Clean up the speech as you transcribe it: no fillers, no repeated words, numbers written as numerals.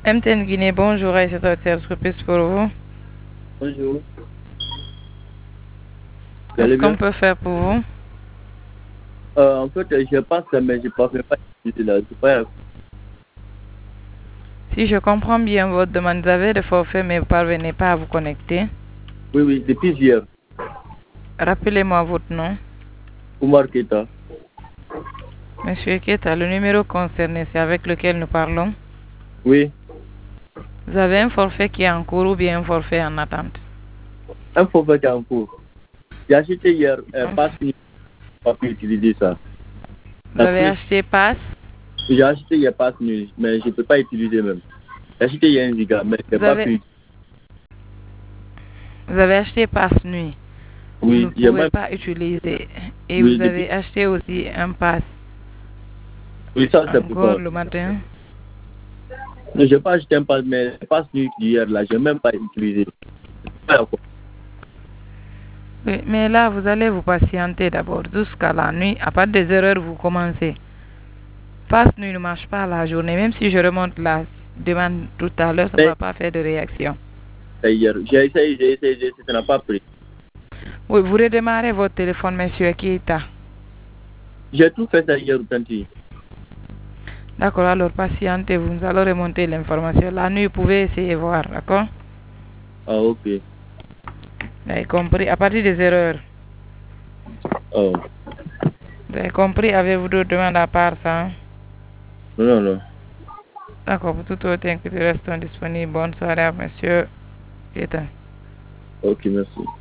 MTN Guinée, bonjour, Aïssa entreprise pour vous. Bonjour, vous Qu'est-ce allez qu'on bien? peut faire pour vous? En fait, je pense que mais je ne parviens pas utiliser là. C'est pas... Si je comprends bien votre demande, vous avez le forfait mais vous ne parvenez pas à vous connecter. Oui, oui, depuis hier. Rappelez-moi votre nom. Oumar Keita. Monsieur Keta, le numéro concerné, c'est avec lequel nous parlons. Oui, Vous avez un forfait qui est en cours ou bien un forfait en attente? un forfait en cours. J'ai acheté hier Hein? passe nu, pas pu utiliser ça. Vous En avez plus, acheté passe. j'ai acheté hier passe nu, mais je ne peux pas utiliser même. J'ai acheté hier 1 giga, mais je n'ai Vous pas avez, pu. vous avez acheté passe nuit. Vous ne Oui, j'ai pouvez même. pas utiliser. Et Oui, vous depuis. avez acheté aussi un passe Oui, ça c'est encore pourquoi. le matin. Je n'ai pas acheté un passe, mais le passe nu d'hier là, je n'ai même pas utilisé. Pas encore. Oui, mais là, vous allez vous patienter d'abord jusqu'à la nuit. À partir des heures, vous commencez. Passe nuit ne marche pas la journée. Même si je remonte la demande tout à l'heure, ça ne Mais va pas faire de réaction. c'est hier, j'ai essayé, ça n'a pas pris. Oui, vous redémarrez votre téléphone, monsieur Keita. J'ai tout fait ça hier au Tanti. D'accord, alors patientez, vous nous allons remonter l'information. La nuit, vous pouvez essayer de voir, d'accord? Ah, ok. Vous avez compris, à partir des erreurs. Oh, Vous avez compris, avez-vous d'autres demandes à part ça? Hein? non, non, non. D'accord, pour tout autre inquiétude, restons disponibles. Bonne soirée à monsieur Keita. Ok, merci.